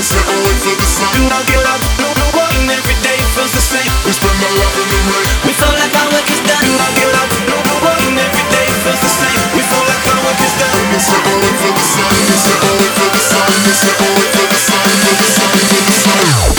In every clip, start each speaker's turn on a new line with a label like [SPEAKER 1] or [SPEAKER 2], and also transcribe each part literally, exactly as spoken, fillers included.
[SPEAKER 1] set and wait for the sun.
[SPEAKER 2] Do not get up, do the work, and every day feels the same.
[SPEAKER 1] We spend our life in the rain.
[SPEAKER 2] We feel like our work is done. Do not get up, do the work, and every day feels the same. We feel like our work is done.
[SPEAKER 1] We set and wait for the sun. We set and wait for the sun. We set and wait for the sun. For the sun, for the sun.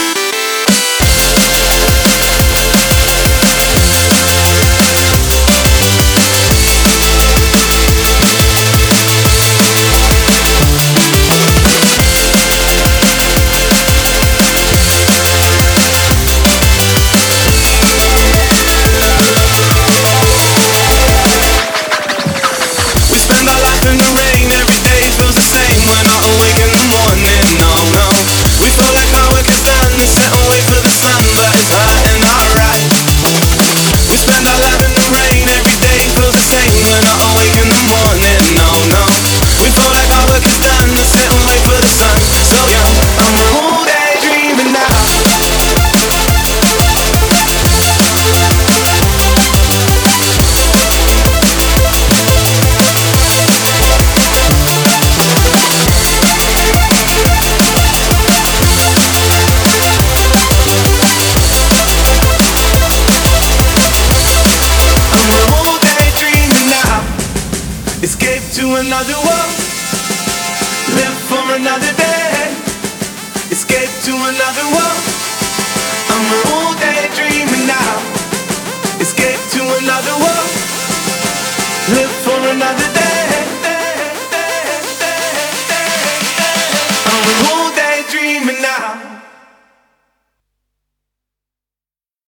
[SPEAKER 2] Escape to another world, live for another day. Escape to another world, I'm all daydreaming now.